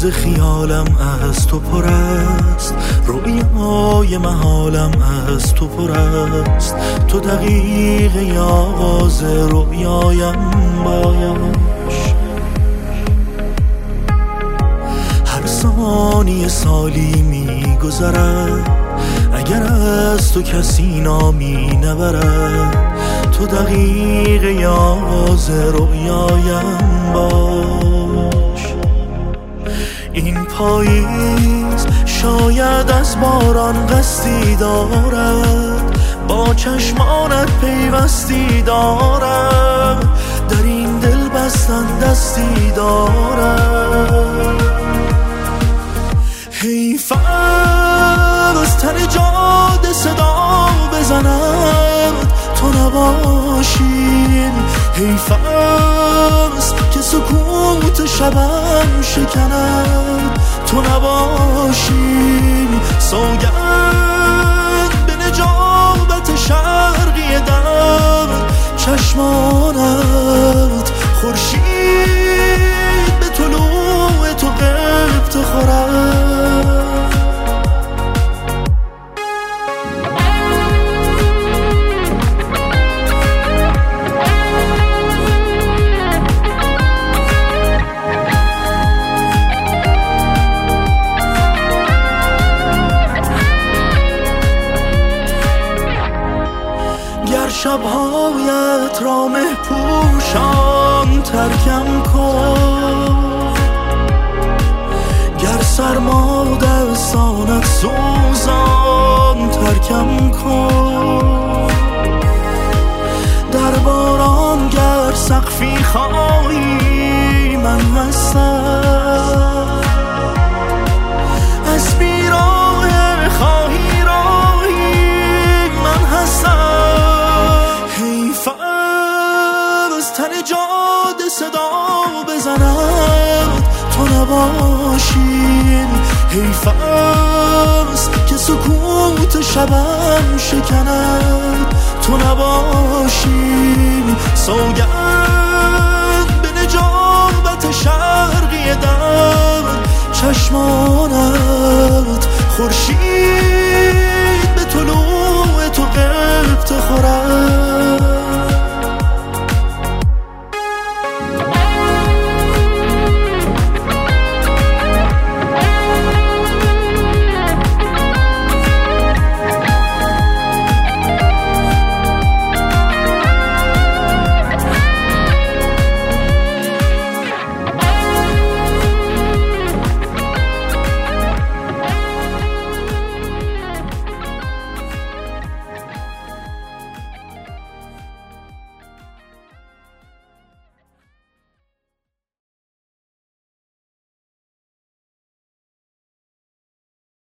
روز خیالم از تو پر است، رویای محالم از تو پر است. تو دقیقه آغاز رویایم باش، هر ثانیه سالی میگذرد اگر از تو کسی نامی نبرد. تو دقیقه آغاز رویایم باش. این پاییز شاید از باران قصدی دارد، با چشمانت پیوستی دارد، در این دل بستن دستی دارد. حیف از تن جاده صدا بزند تو نباشین، حیف است که سکوت شبم شکند تو نباشین. سوگند به نجابت شرقی در چشمانت، خورشید به طلوع تو غبطه خورد. شبهایت را مه پوشان ترکم کن، گر سرما دستانت سوزان ترکم کن. در باران گر سقفی خواهی من هستم، از بیراه خواهی راهی من هستم. تن جاده صدا بزند تو نباشین، حیف است که سکوت شبم شکند تو نباشین. سوگند به نجابت شرقی در چشمانت، خورشید